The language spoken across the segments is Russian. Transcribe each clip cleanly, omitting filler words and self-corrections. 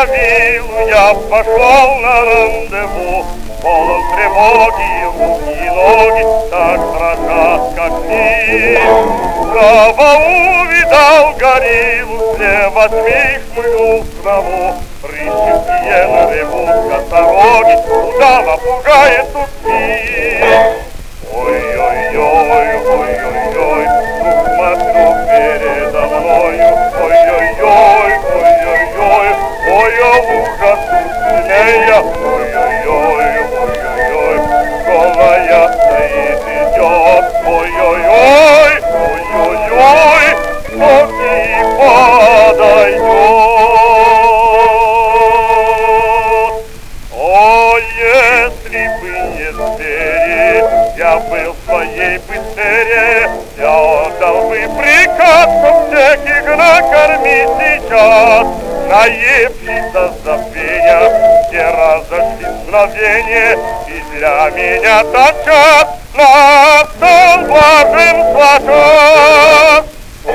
виллу я пошел на рандеву, полон тревоги, руки и ноги так дрожат, как мир. Справа увидал гориллу, слева змей шмыгнул в траву. Рыщи гиены ревут косороги, удава пугает тут мир. Ой-ой-ой, ой-ой-ой, тут смотрю передо мною. Ой-ой-ой, ой-ой-ой, ой, ужас сильнее. Ой-ой-ой, ой-ой-ой, голая стоит, идет. Ой-ой-ой, ой-ой-ой, вот и подойдет. О, если бы не звери, я был в своей пещере, я отдал бы приказ, чтоб всех их накормить сейчас. Наевшись до забвения, все разошлись в мгновение, и для меня тотчас настал блаженства час.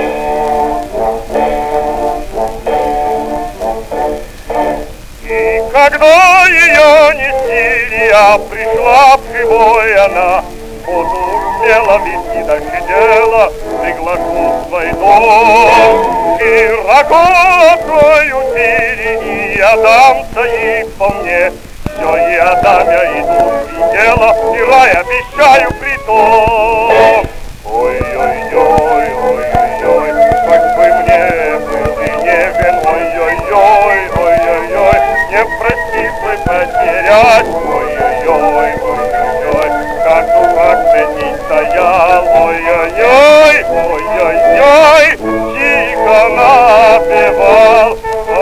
И когда ее нести, я пришла в живой она, буду смело вести дальше дело, приглашу в свой дом. Широко открою двери, и отдамся ей по мне. Все и отдам я и душу, и тело, и рай обещаю притом. Ой-ой-ой, ой-ой-ой, хоть бы мне был и нежен. Ой-ой-ой, ой-ой-ой, не прости бы потерять. Ой-ой-ой, ой-ой-ой, как дурак сидеть стоял. Ой-ой-ой, ой-ой-ой, тихо напевал.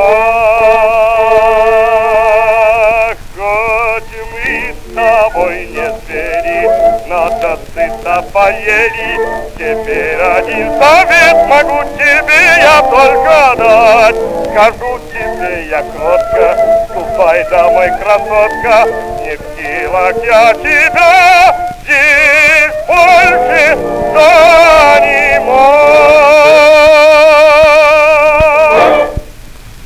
Ах, хоть мы с тобой не звери, но досыта поели. Теперь один совет могу тебе я только дать. Скажу тебе я кротко, ступай домой, красотка, не в силах я тебя